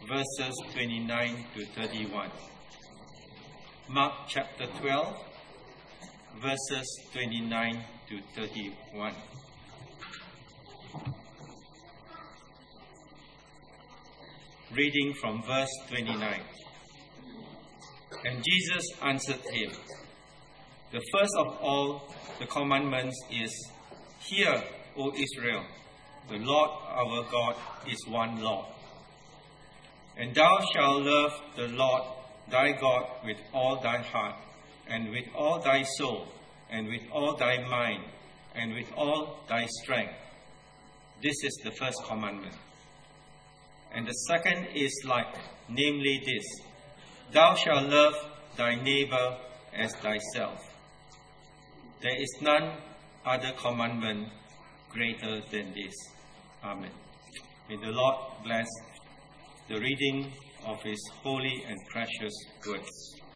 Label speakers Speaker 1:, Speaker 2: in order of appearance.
Speaker 1: verses 29 to 31. Mark chapter 12, verses 29 to 31. Reading from verse 29. And Jesus answered him, "The first of all the commandments is, Hear, O Israel, the Lord our God is one Lord. And thou shalt love the Lord thy God with all thy heart, and with all thy soul, and with all thy mind, and with all thy strength. This is the first commandment. And the second is like, namely this, Thou shalt love thy neighbor as thyself. There is none other commandment greater than this." Amen. May the Lord bless the reading of His holy and precious words.